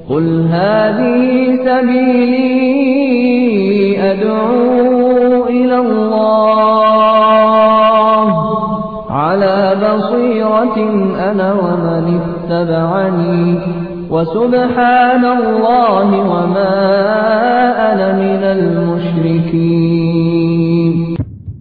قل هذه سبيلي أدعو إلى الله على بصيرة أنا ومن اتبعني وسبحان الله وما أنا من المشركين.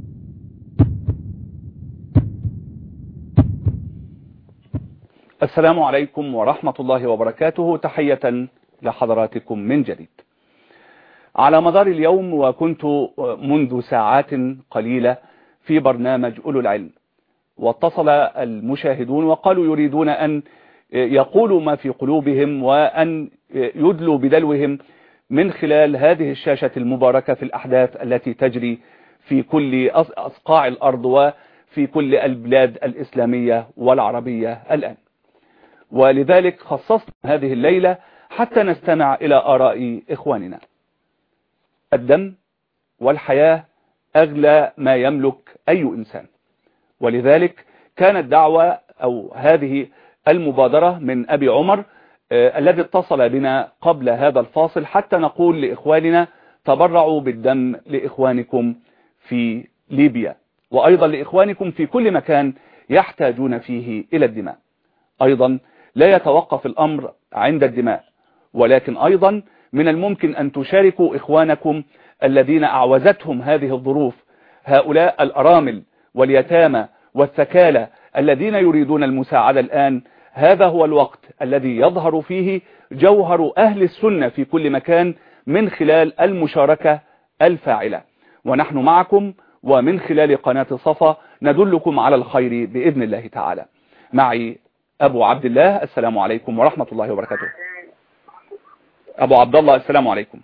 السلام عليكم ورحمة الله وبركاته. تحية لحضراتكم من جديد. على مدار اليوم وكنت منذ ساعات قليلة في برنامج أولو العلم، واتصل المشاهدون وقالوا يريدون أن يقولوا ما في قلوبهم وأن يدلوا بدلوهم من خلال هذه الشاشة المباركة في الأحداث التي تجري في كل أصقاع الأرض وفي كل البلاد الإسلامية والعربية الآن. ولذلك خصصنا هذه الليلة حتى نستمع إلى آراء إخواننا. الدم والحياة أغلى ما يملك أي إنسان، ولذلك كانت دعوة أو هذه المبادرة من أبي عمر الذي اتصل بنا قبل هذا الفاصل حتى نقول لإخواننا تبرعوا بالدم لإخوانكم في ليبيا، وأيضا لإخوانكم في كل مكان يحتاجون فيه إلى الدماء. أيضا لا يتوقف الأمر عند الدماء، ولكن أيضا من الممكن أن تشاركوا إخوانكم الذين أعوزتهم هذه الظروف، هؤلاء الأرامل واليتامى والثكالى الذين يريدون المساعدة الآن. هذا هو الوقت الذي يظهر فيه جوهر أهل السنة في كل مكان من خلال المشاركة الفاعلة، ونحن معكم ومن خلال قناة صفا ندلكم على الخير بإذن الله تعالى. معي أبو عبد الله. السلام عليكم ورحمة الله وبركاته. أبو عبد الله السلام عليكم.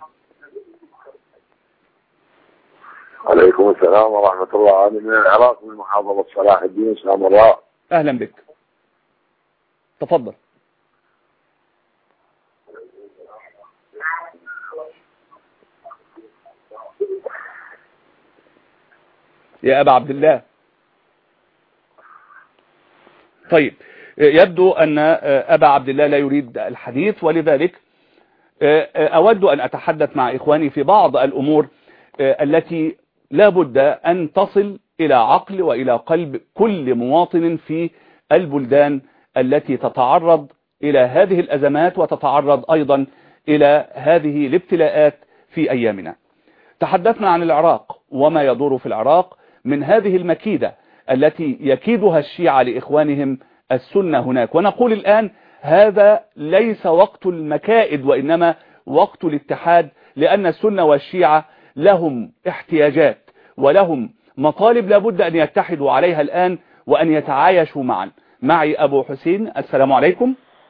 عليكم السلام ورحمة الله. أنا من العراق من محافظة صلاح الدين سلام الله. أهلا بك، تفضل. يا أبا عبد الله. طيب، يبدو أن أبا عبد الله لا يريد الحديث، ولذلك أود أن أتحدث مع إخواني في بعض الأمور التي لا بد أن تصل إلى عقل وإلى قلب كل مواطن في البلدان التي تتعرض إلى هذه الأزمات وتتعرض أيضا إلى هذه الابتلاءات في أيامنا. تحدثنا عن العراق وما يدور في العراق من هذه المكيدة التي يكيدها الشيعة لإخوانهم السنة هناك، ونقول الآن هذا ليس وقت المكائد وإنما وقت الاتحاد، لأن السنة والشيعة لهم احتياجات ولهم مطالب لابد أن يتحدوا عليها الآن وأن يتعايشوا معا. معي أبو حسين. السلام عليكم.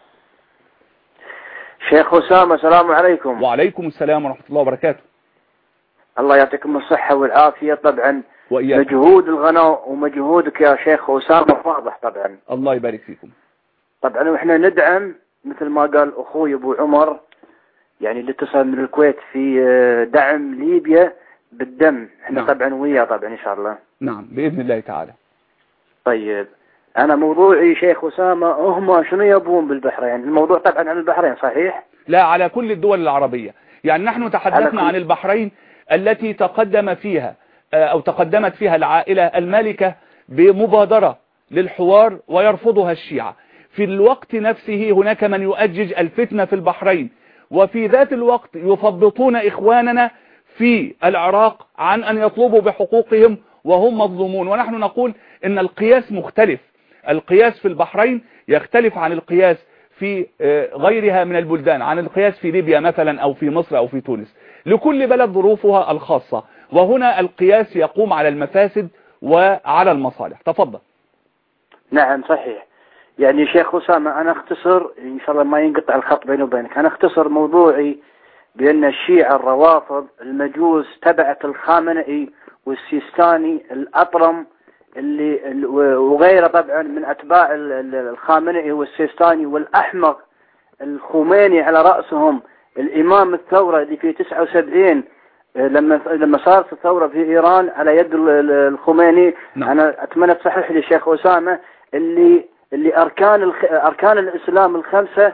شيخ أسامة السلام عليكم. وعليكم السلام ورحمة الله وبركاته. الله يعطيكم الصحة والعافية. طبعا وإياك. مجهود الغناء ومجهودك يا شيخ أسامة واضح طبعا. الله يبارك فيكم. طبعا وإحنا ندعم مثل ما قال أخوي أبو عمر، يعني اللي اتصل من الكويت في دعم ليبيا بالدم. احنا نعم. طبعا وياه طبعا إن شاء الله. نعم بإذن الله تعالى. طيب أنا موضوعي شيخ أسامة هم شنو يبون بالبحرين؟ الموضوع طبعا عن البحرين صحيح؟ لا، على كل الدول العربية. يعني نحن تحدثنا عن البحرين التي تقدمت فيها العائلة المالكة بمبادرة للحوار ويرفضها الشيعة. في الوقت نفسه هناك من يؤجج الفتنة في البحرين، وفي ذات الوقت يثبطون إخواننا في العراق عن أن يطلبوا بحقوقهم وهم مظلومون. ونحن نقول إن القياس مختلف. القياس في البحرين يختلف عن القياس في غيرها من البلدان، عن القياس في ليبيا مثلا أو في مصر أو في تونس. لكل بلد ظروفها الخاصة، وهنا القياس يقوم على المفاسد وعلى المصالح. تفضل. نعم صحيح. يعني شيخ أسامة أنا اختصر إن شاء الله ما ينقطع الخط بيني وبينك. أنا اختصر موضوعي بأن الشيعة الروافض المجوس تبعت الخامنئي والسيستاني الأطرم اللي وغيره طبعا من أتباع الخامنئي والسيستاني، والأحمق الخميني على رأسهم الإمام الثورة اللي في 79 لما صارت الثورة في إيران على يد الخميني. نعم. أنا أتمنى تصحح لي شيخ أسامة اللي أركان الإسلام الخمسة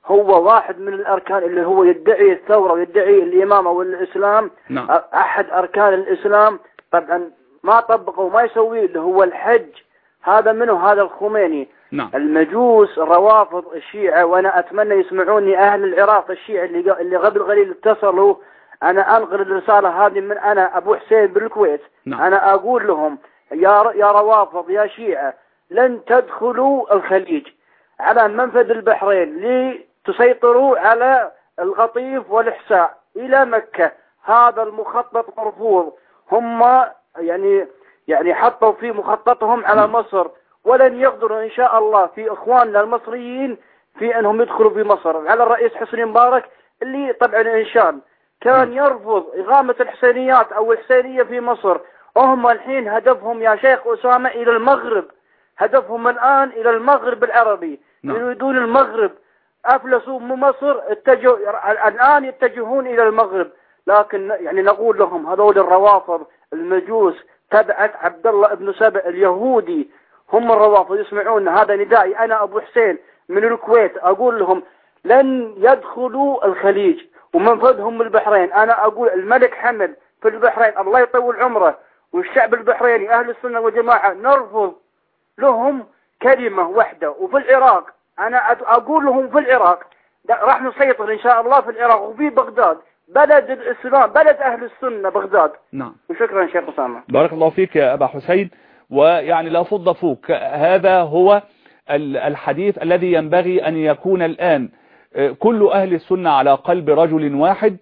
هو واحد من الأركان اللي هو يدعي الثورة ويدعي الإمامة والإسلام. نعم. أحد أركان الإسلام طبعا ما طبقه وما يسويه اللي هو الحج. هذا منه هذا الخميني. نعم. المجوس الروافض الشيعة، وأنا أتمنى يسمعوني أهل العراق الشيعة اللي قبل قليل اتصلوا. أنا أنقل الرسالة هذه من أنا أبو حسين بالكويت. نعم. أنا أقول لهم يا روافض يا شيعة، لن تدخلوا الخليج على منفذ البحرين لتسيطروا على القطيف والإحساء إلى مكة. هذا المخطط مرفوض. هم يعني حطوا في مخططهم على مصر، ولن يقدروا إن شاء الله في إخواننا المصريين في أنهم يدخلوا في مصر. على الرئيس حسني مبارك اللي طبعا إن شاء كان يرفض إقامة الحسينيات أو الحسينية في مصر. وهم الحين هدفهم يا شيخ أسامة إلى المغرب. هدفهم الآن إلى المغرب العربي. يريدون المغرب. أفلسوا من مصر، الآن يتجهون إلى المغرب. لكن يعني نقول لهم هذول الروافض المجوس تبعت عبد الله بن سبأ اليهودي، هم الروافض يسمعون هذا ندائي. أنا أبو حسين من الكويت أقول لهم لن يدخلوا الخليج ومنفذهم البحرين. أنا أقول الملك حمد في البحرين الله يطول عمره والشعب البحريني أهل السنة والجماعة نرفض لهم كلمة واحدة. وفي العراق أنا أقول لهم في العراق راح نسيطر إن شاء الله في العراق وفي بغداد بلد الإسلام بلد أهل السنة بغداد. نعم. وشكرا شيخ أسامة. بارك الله فيك يا أبا حسين. ويعني لا فض فوق، هذا هو الحديث الذي ينبغي أن يكون الآن. كل أهل السنة على قلب رجل واحد.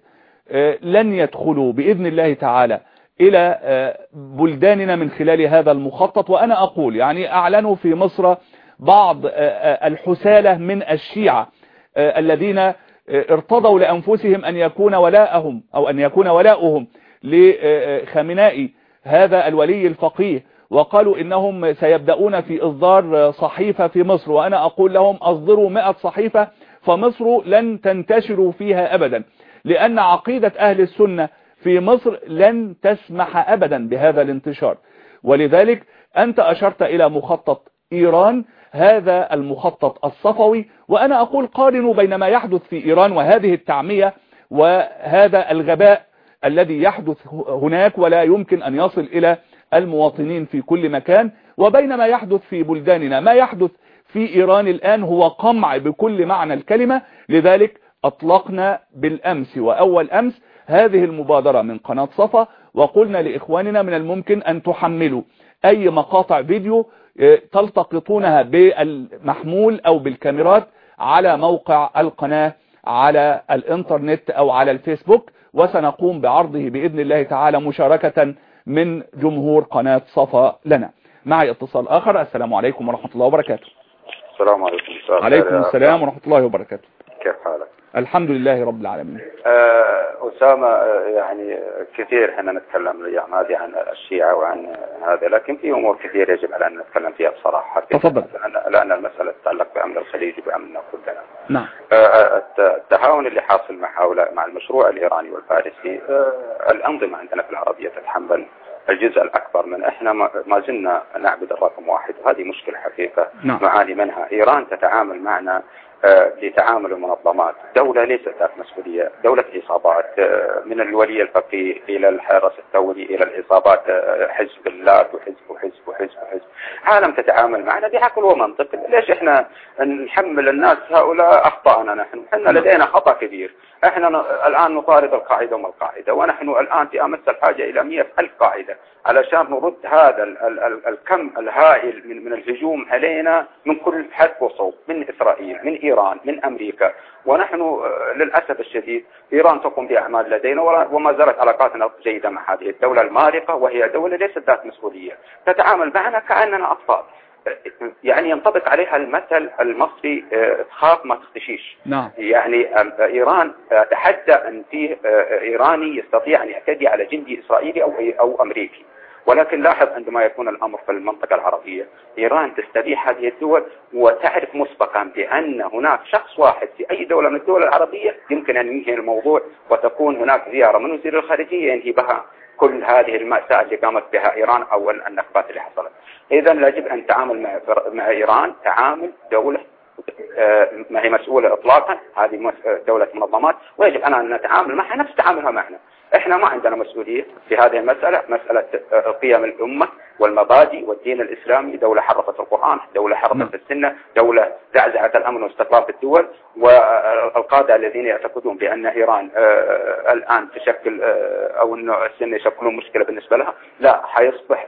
لن يدخلوا بإذن الله تعالى إلى بلداننا من خلال هذا المخطط. وأنا أقول يعني أعلنوا في مصر بعض الحسالة من الشيعة الذين ارتضوا لأنفسهم أن يكون ولاءهم أو أن يكون ولاؤهم لخامنائي هذا الولي الفقيه، وقالوا إنهم سيبدأون في إصدار صحيفة في مصر. وأنا أقول لهم أصدروا 100 صحيفة، فمصر لن تنتشروا فيها أبدا، لأن عقيدة أهل السنة في مصر لن تسمح أبدا بهذا الانتشار. ولذلك أنت أشرت إلى مخطط إيران، هذا المخطط الصفوي. وأنا أقول قارنوا بين ما يحدث في إيران وهذه التعمية وهذا الغباء الذي يحدث هناك ولا يمكن أن يصل إلى المواطنين في كل مكان، وبين ما يحدث في بلداننا. ما يحدث في إيران الآن هو قمع بكل معنى الكلمة. لذلك أطلقنا بالأمس وأول أمس هذه المبادرة من قناة صفا، وقلنا لإخواننا من الممكن أن تحملوا أي مقاطع فيديو تلتقطونها بالمحمول أو بالكاميرات على موقع القناة على الإنترنت أو على الفيسبوك، وسنقوم بعرضه بإذن الله تعالى مشاركة من جمهور قناة صفا لنا. معي اتصال آخر. السلام عليكم ورحمة الله وبركاته. السلام عليكم. عليكم السلام ورحمة الله وبركاته. كيف حالك؟ الحمد لله رب العالمين. أسامة، يعني كثير احنا نتكلم الأيام هذه عن الشيعة وعن هذا، لكن في أمور كثير يجب على أن نتكلم فيها بصراحة. تفضل. لأن المسألة تتعلق بأمن الخليج وبأمننا كلنا. نعم. التعاون اللي حاصل مع المشروع الإيراني والفارسي، الأنظمة عندنا في العربية تتحمل الجزء الأكبر من احنا ما زلنا نعبد الرقم واحد، وهذه مشكلة حقيقة. نعم. معاني منها. إيران تتعامل معنا لتعامل المنظمات. دولة ليست ذات مسؤولية، دولة عصابات، من الولي الفقيه إلى الحرس الثوري إلى العصابات حزب الله وحزب. عالم تتعامل معنا بعقل ومنطق. ليش احنا نحمل الناس هؤلاء أخطأنا؟ نحن لدينا خطأ كبير. احنا الآن نطارد القاعدة وما القاعدة، ونحن الآن في أمس الحاجة إلى 100,000 قاعدة علشان نرد هذا الكم الهائل من الهجوم علينا من كل حد وصوب، من إسرائيل، من إيران، من أمريكا. ونحن للأسف الشديد إيران تقوم بأعمال لدينا، وما زالت علاقاتنا جيدة مع هذه الدولة المارقة، وهي دولة ليست ذات مسؤولية، تتعامل معنا كأننا أطفال. يعني ينطبق عليها المثل المصري تخاف ما تختشيش. نعم. يعني إيران أتحدى أن فيه إيراني يستطيع أن يعتدي على جندي إسرائيلي أو أمريكي. ولكن لاحظ عندما يكون الأمر في المنطقة العربية، إيران تستبيح هذه الدول وتعرف مسبقا بأن هناك شخص واحد في أي دولة من الدول العربية يمكن أن ينهي الموضوع، وتكون هناك زيارة من وزير الخارجية ينهي بها كل هذه المأساة اللي قامت بها إيران أو النكبات اللي حصلت. إذا يجب أن نتعامل مع إيران تعامل دولة ما هي مسؤولة إطلاقا، هذه دولة منظمات، ويجب أن نتعامل معها نفس تعاملها معنا. إحنا ما عندنا مسؤولية في هذه المسألة، مسألة قيم الأمة والمبادئ والدين الإسلامي. دولة حرفت القرآن، دولة حرفت السنة، دولة زعزعت الأمن والاستقرار في الدول. والقادة الذين يعتقدون بأن إيران الآن تشكل أو أن السنة يشكلون مشكلة بالنسبة لها، لا، حيصبح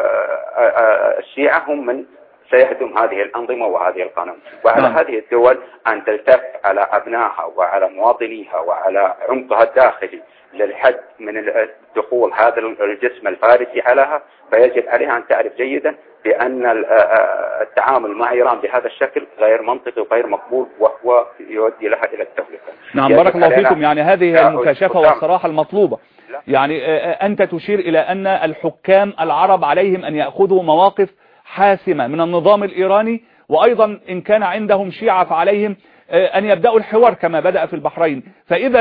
الشيعة هم من سيهدم هذه الأنظمة وهذه القانون. وعلى هذه الدول أن تلتف على أبنائها وعلى مواطنيها وعلى عمقها الداخلي للحد من دخول هذا الجسم الفارسي عليها. فيجب عليها أن تعرف جيدا بأن التعامل مع إيران بهذا الشكل غير منطقي وغير مقبول، وهو يؤدي لها إلى التفلت. نعم، بارك الله فيكم. يعني هذه المكاشفة والصراحة المطلوبة. يعني أنت تشير إلى أن الحكام العرب عليهم أن يأخذوا مواقف حاسمة من النظام الإيراني، وأيضا إن كان عندهم شيعة فعليهم أن يبدأوا الحوار كما بدأ في البحرين. فإذا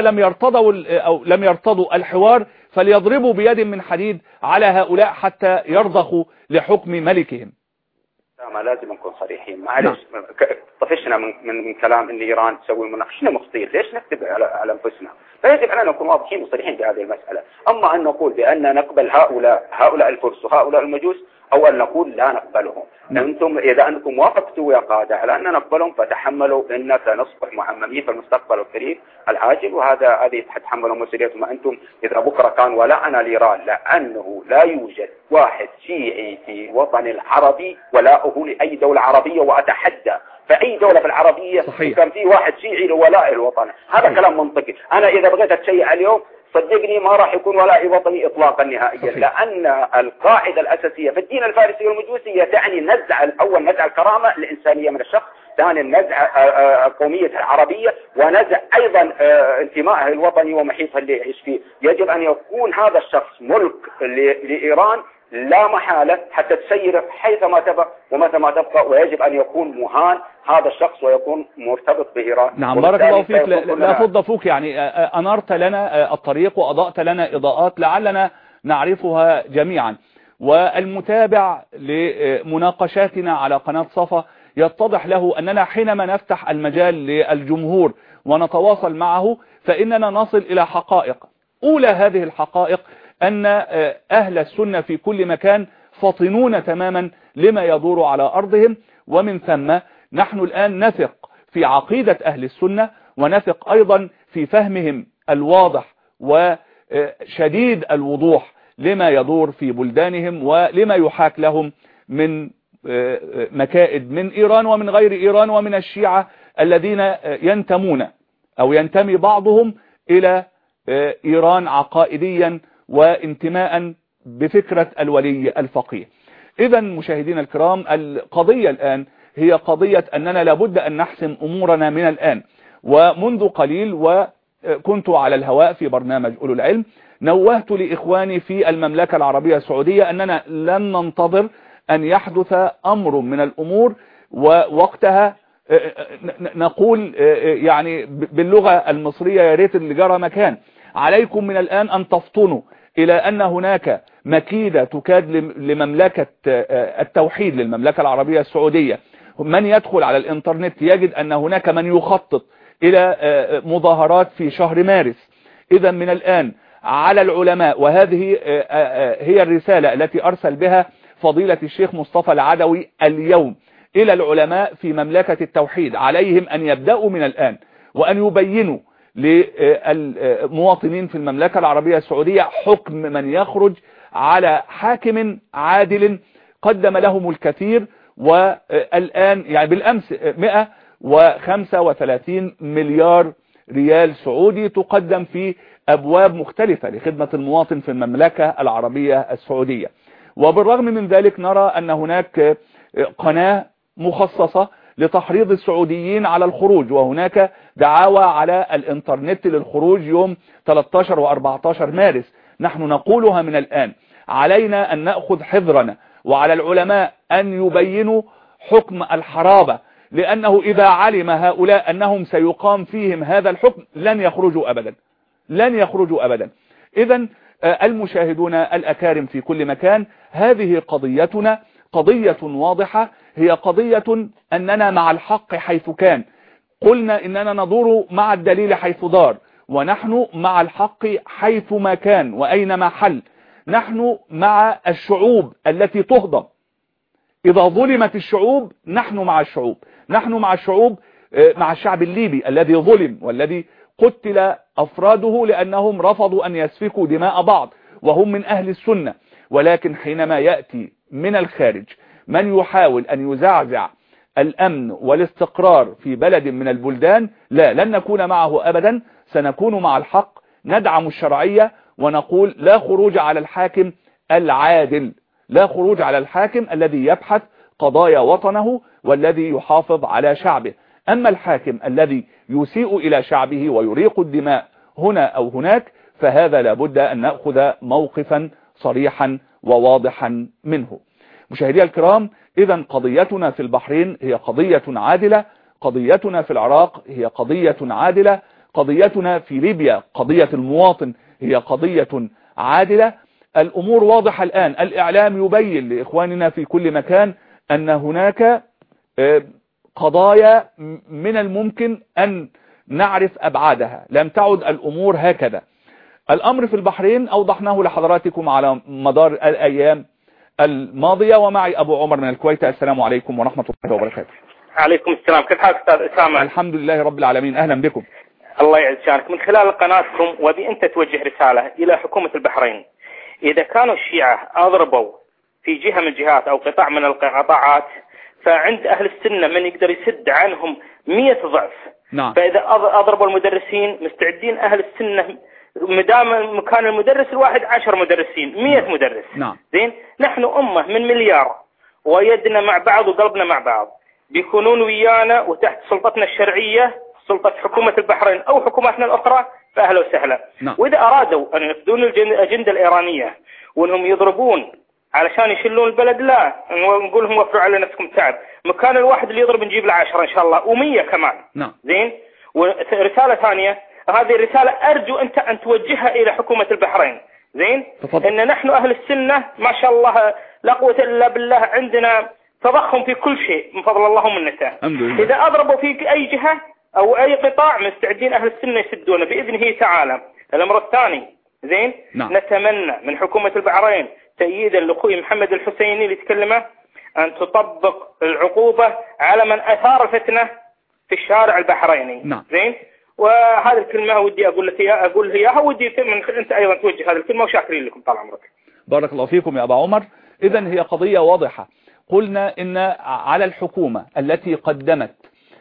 لم يرتضوا الحوار فليضربوا بيد من حديد على هؤلاء حتى يرضخوا لحكم ملكهم. ما لازم نكون صريحين، معلش. طفشنا من كلام ان ايران تسوي مناقشه مخطيط، ليش نكتب على انفسنا؟ فيجب علينا نكون واضحين وصريحين بهذه المساله. اما ان نقول بان نقبل هؤلاء الفرس وهؤلاء المجوس، او ان نقول لا نقبلهم. انتم اذا انكم وافقتوا يا قاده على ان نقبلهم فتحملوا ان سنصبح معممين في المستقبل القريب العاجل، هذه تتحملوا مسؤوليتهم. انتم اذا بكره كان ولاءنا لايران لانه لا يوجد واحد شيعي في الوطن العربي ولاؤه لاي دوله عربيه، واتحدى فأي دولة في العربية كان في واحد شيعي لولاء الوطن. هذا كلام منطقي. أنا إذا بغيت أتشيع اليوم صدقني ما راح يكون ولائي وطني إطلاقا نهائيا، لأن القاعدة الأساسية في الدين الفارسي والمجوسي تعني أول نزع الكرامة الإنسانية من الشخص، ثاني نزع القومية العربية، ونزع أيضا انتمائه الوطني ومحيطه اللي يعيش فيه. يجب أن يكون هذا الشخص ملك لإيران لا محالة حتى تسير حيثما تبقى ومتى ما تبقى، ويجب أن يكون مهان هذا الشخص ويكون مرتبط بإيران. نعم، بارك الله فيك. لا فض فوق، يعني أنرت لنا الطريق وأضأت لنا إضاءات لعلنا نعرفها جميعا. والمتابع لمناقشاتنا على قناة صفا يتضح له أننا حينما نفتح المجال للجمهور ونتواصل معه فإننا نصل إلى حقائق. أولى هذه الحقائق أن أهل السنة في كل مكان فطنون تماما لما يدور على أرضهم، ومن ثم نحن الآن نثق في عقيدة أهل السنة، ونثق أيضا في فهمهم الواضح وشديد الوضوح لما يدور في بلدانهم ولما يحاك لهم من مكائد من إيران ومن غير إيران ومن الشيعة الذين ينتمون أو ينتمي بعضهم إلى إيران عقائديا وانتماء بفكرة الولي الفقيه. إذا مشاهدينا الكرام، القضية الآن هي قضية أننا لابد أن نحسم أمورنا من الآن. ومنذ قليل وكنت على الهواء في برنامج أولو العلم نوهت لإخواني في المملكة العربية السعودية أننا لن ننتظر أن يحدث أمر من الأمور ووقتها نقول يعني باللغة المصرية يا ريت اللي جرى مكان. عليكم من الآن أن تفطنوا إلى أن هناك مكيدة تكاد لمملكة التوحيد للمملكة العربية السعودية. من يدخل على الإنترنت يجد أن هناك من يخطط إلى مظاهرات في شهر مارس. إذا من الآن على العلماء، وهذه هي الرسالة التي أرسل بها فضيلة الشيخ مصطفى العدوي اليوم إلى العلماء في مملكة التوحيد، عليهم أن يبدأوا من الآن وأن يبينوا للمواطنين في المملكة العربية السعودية حكم من يخرج على حاكم عادل قدم لهم الكثير. والآن يعني بالأمس 135 مليار ريال سعودي تقدم في أبواب مختلفة لخدمة المواطن في المملكة العربية السعودية. وبالرغم من ذلك نرى أن هناك قناة مخصصة لتحريض السعوديين على الخروج، وهناك دعاوى على الانترنت للخروج يوم 13 و14 مارس. نحن نقولها من الآن، علينا أن نأخذ حذرنا، وعلى العلماء أن يبينوا حكم الحرابة، لأنه إذا علم هؤلاء أنهم سيقام فيهم هذا الحكم لن يخرجوا أبدا، لن يخرجوا أبدا. إذن المشاهدون الأكارم في كل مكان، هذه قضيتنا قضية واضحة هي قضية أننا مع الحق حيث كان، قلنا إننا ندور مع الدليل حيث دار، ونحن مع الحق حيث ما كان وأينما حل. نحن مع الشعوب التي تهضم، إذا ظلمت الشعوب نحن مع الشعوب، نحن مع الشعوب، مع الشعب الليبي الذي ظلم والذي قتل أفراده لأنهم رفضوا أن يسفكوا دماء بعض وهم من أهل السنة. ولكن حينما يأتي من الخارج من يحاول أن يزعزع الأمن والاستقرار في بلد من البلدان، لا، لن نكون معه أبدا، سنكون مع الحق، ندعم الشرعية ونقول لا خروج على الحاكم العادل، لا خروج على الحاكم الذي يبحث قضايا وطنه والذي يحافظ على شعبه. أما الحاكم الذي يسيء إلى شعبه ويريق الدماء هنا أو هناك، فهذا لابد أن نأخذ موقفا صريحا وواضحا منه. مشاهدي الكرام، إذن قضيتنا في البحرين هي قضية عادلة، قضيتنا في العراق هي قضية عادلة، قضيتنا في ليبيا قضية المواطن هي قضية عادلة. الأمور واضحة الآن، الإعلام يبين لإخواننا في كل مكان أن هناك قضايا من الممكن أن نعرف أبعادها، لم تعد الأمور هكذا. الأمر في البحرين أوضحناه لحضراتكم على مدار الأيام الماضية، ومعي أبو عمر من الكويت. السلام عليكم ورحمة الله وبركاته. عليكم السلام، كيف حالك أستاذ أسامة؟ الحمد لله رب العالمين، أهلا بكم. الله يعز شانك. من خلال قناتكم وبي أنت توجه رسالة إلى حكومة البحرين، إذا كانوا الشيعة أضربوا في جهة من الجهات أو قطاع من القطاعات، فعند أهل السنة من يقدر يسد عنهم 100 ضعف. نعم. فإذا أضربوا المدرسين مستعدين أهل السنة مدام مكان المدرس الواحد 10 مدرسين 100 مدرس. نعم. زين، نحن أمة من مليار ويدنا مع بعض وقلبنا مع بعض، بيكونون ويانا وتحت سلطتنا الشرعية، سلطة حكومة البحرين أو حكوماتنا الأخرى، فأهلا وسهلا. نعم. وإذا أرادوا أن يفقدون الأجندة الإيرانية وأنهم يضربون علشان يشلون البلد، لا نقول لهم وفروا على نفسكم تعب، مكان الواحد اللي يضرب نجيب له 10 إن شاء الله و100 كمان. نعم. زين. ورسالة ثانية، هذه الرسالة أرجو أنت أن توجهها إلى حكومة البحرين. زين. تفضل. إن نحن أهل السنة ما شاء الله لا قوة إلا بالله، عندنا تضخم في كل شيء من فضل الله ومنته. إذا أضربوا في أي جهة أو أي قطاع مستعدين أهل السنة يسدونه بإذنه تعالى. الأمر الثاني، زين. نعم. نتمنى من حكومة البحرين تأييدا لأخوي محمد الحسيني اللي تكلمه أن تطبق العقوبة على من أثار الفتنة في الشارع البحريني. نعم. زين. وهذه الكلمة ودي أقول لك إياها ودي أنت أيضا توجه هذه الكلمة، وشاكرين لكم طال عمرك. بارك الله فيكم يا أبا عمر. إذن هي قضية واضحة، قلنا إن على الحكومة التي قدمت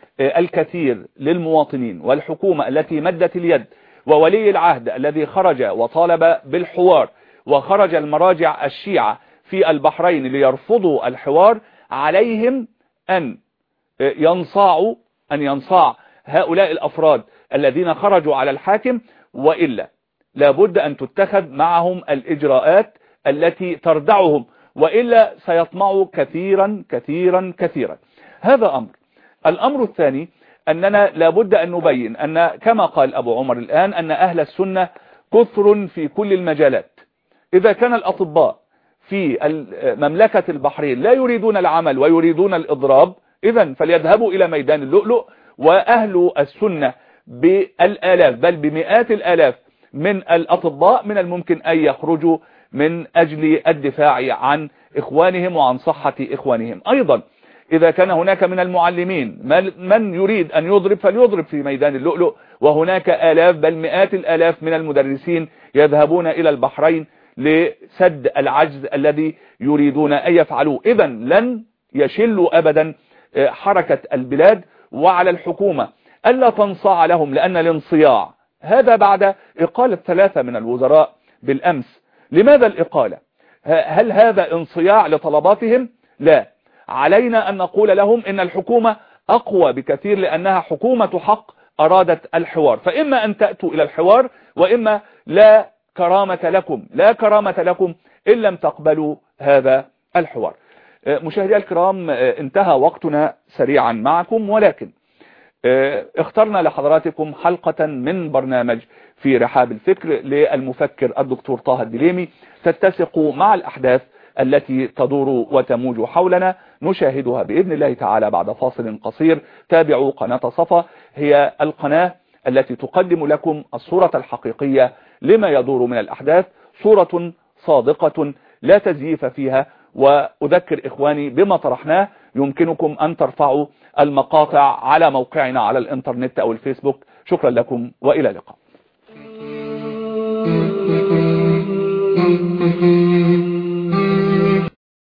الكثير للمواطنين، والحكومة التي مدت اليد، وولي العهد الذي خرج وطالب بالحوار، وخرج المراجع الشيعة في البحرين ليرفضوا الحوار، عليهم أن ينصاع هؤلاء الأفراد الذين خرجوا على الحاكم، وإلا لابد أن تتخذ معهم الإجراءات التي تردعهم، وإلا سيطمعوا كثيرا كثيرا كثيرا. هذا أمر. الأمر الثاني أننا لابد أن نبين أن كما قال أبو عمر الآن أن أهل السنة كثر في كل المجالات. إذا كان الأطباء في مملكة البحرين لا يريدون العمل ويريدون الإضراب، إذن فليذهبوا إلى ميدان اللؤلؤ. وأهل السنة بالآلاف بل بمئات الآلاف من الأطباء من الممكن أن يخرجوا من أجل الدفاع عن إخوانهم وعن صحة إخوانهم. أيضا إذا كان هناك من المعلمين من يريد أن يضرب فليضرب في ميدان اللؤلؤ، وهناك آلاف بل مئات الآلاف من المدرسين يذهبون إلى البحرين لسد العجز الذي يريدون أن يفعلوه. إذن لن يشلوا أبدا حركة البلاد، وعلى الحكومة ألا تنصاع لهم، لأن الانصياع هذا بعد إقالة 3 من الوزراء بالأمس. لماذا الإقالة؟ هل هذا انصياع لطلباتهم؟ لا، علينا أن نقول لهم إن الحكومة أقوى بكثير، لأنها حكومة حق أرادت الحوار، فإما أن تأتوا إلى الحوار، وإما لا كرامة لكم إن لم تقبلوا هذا الحوار. مشاهدي الكرام، انتهى وقتنا سريعا معكم، ولكن اخترنا لحضراتكم حلقة من برنامج في رحاب الفكر للمفكر الدكتور طه الدليمي تتسق مع الأحداث التي تدور وتموج حولنا نشاهدها بإذن الله تعالى بعد فاصل قصير. تابعوا قناة صفا، هي القناة التي تقدم لكم الصورة الحقيقية لما يدور من الأحداث، صورة صادقة لا تزييف فيها. وأذكر إخواني بما طرحناه، يمكنكم أن ترفعوا المقاطع على موقعنا على الإنترنت أو الفيسبوك. شكرا لكم وإلى اللقاء.